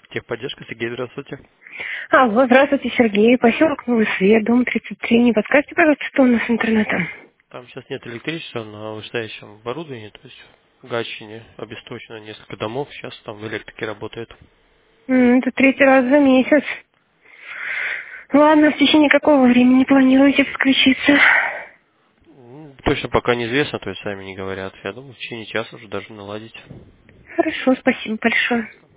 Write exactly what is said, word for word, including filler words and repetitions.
Техподдержка, Сергей, здравствуйте. Алло, здравствуйте, Сергей. Поселок Новый Свет, дом тридцать три. Не подскажете, пожалуйста, что у нас с интернетом? Там сейчас нет электричества на вышестоящем оборудовании, то есть в Гатчине обесточено несколько домов, сейчас там электрики работает. М, Это третий раз за месяц. Ладно, в течение какого времени планируете подключиться? М, Точно пока неизвестно, то есть сами не говорят. Я думаю, в течение часа уже даже наладить. Хорошо, спасибо большое.